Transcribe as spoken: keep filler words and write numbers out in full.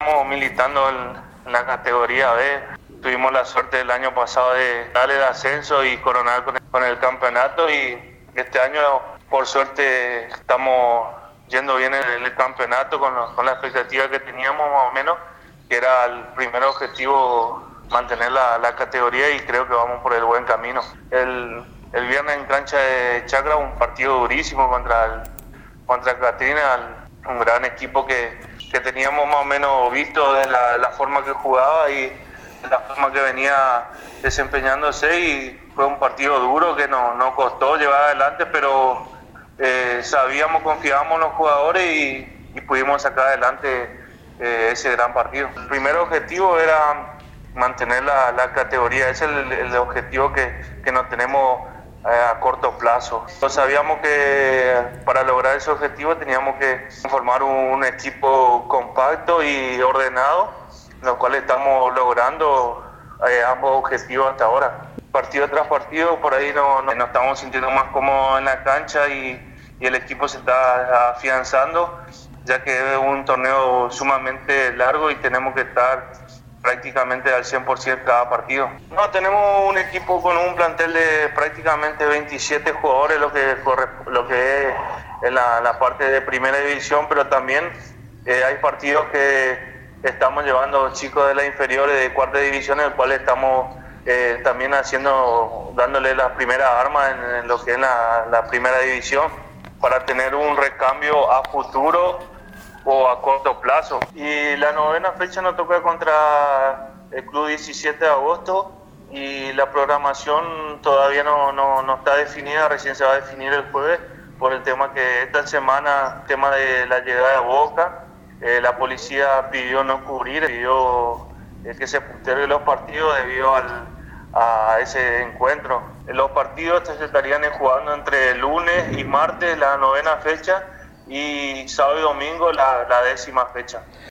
estamos militando en, en la categoría B. Tuvimos la suerte el año pasado de darle el ascenso y coronar con el, con el campeonato, y este año por suerte estamos yendo bien en el campeonato con, lo, con la expectativa que teníamos más o menos, que era el primer objetivo mantener la, la categoría, y creo que vamos por el buen camino. El, el viernes en cancha de Chacra, un partido durísimo contra el, contra Catrina, un gran equipo que, que teníamos más o menos visto de la, la forma que jugaba y la forma que venía desempeñándose, y fue un partido duro que nos, nos costó llevar adelante, pero eh, sabíamos, confiábamos en los jugadores y, y pudimos sacar adelante eh, ese gran partido. El primer objetivo era mantener la, la categoría, ese es el, el objetivo que, que nos tenemos eh, a corto plazo. Entonces, sabíamos que para lograr ese objetivo teníamos que formar un, un equipo compacto y ordenado, lo cual estamos logrando eh, ambos objetivos hasta ahora. Partido tras partido, por ahí no, no, nos estamos sintiendo más cómodos en la cancha y, y el equipo se está afianzando, ya que es un torneo sumamente largo y tenemos que estar prácticamente al cien por ciento cada partido. No, tenemos un equipo con un plantel de prácticamente veintisiete jugadores, lo que, corre, lo que es en la, la parte de primera división, pero también eh, hay partidos que estamos llevando chicos de las inferiores de cuarta división, en el cual estamos eh, también haciendo, dándole las primeras armas en, en lo que es la, la primera división, para tener un recambio a futuro o a corto plazo. Y la novena fecha nos toca contra el club diecisiete de agosto, y la programación todavía no, no, no está definida, recién se va a definir el jueves, por el tema que esta semana, tema de la llegada de Boca, Eh, la policía pidió no cubrir, pidió eh, que se posterguen los partidos debido al, a ese encuentro. Los partidos se estarían jugando entre lunes y martes la novena fecha, y sábado y domingo la, la décima fecha.